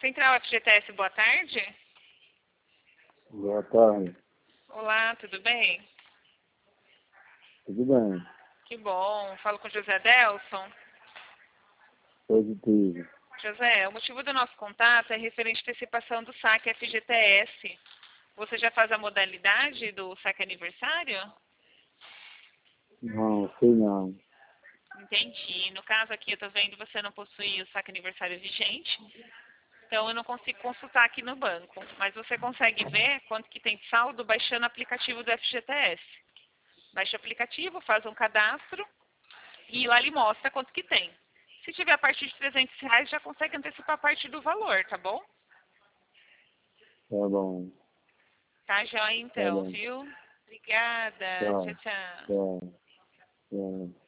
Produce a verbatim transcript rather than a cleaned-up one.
Central F G T S, boa tarde. Boa tarde. Olá, tudo bem? Tudo bem? Que bom. Falo com José Delson. Positivo. José, o motivo do nosso contato é referente à antecipação do saque F G T S. Você já faz a modalidade do saque aniversário? Não, sei não. Entendi. No caso aqui, eu estou vendo que você não possui o saque aniversário vigente. Então, eu não consigo consultar aqui no banco. Mas você consegue ver quanto que tem saldo baixando o aplicativo do F G T S. Baixa o aplicativo, faz um cadastro e lá ele mostra quanto que tem. Se tiver a partir de trezentos reais, já consegue antecipar a parte do valor, tá bom? Tá bom. Tá joia Tá então, bom. viu? Obrigada. Tchau, Tchau. tchau. Tchau. Tchau.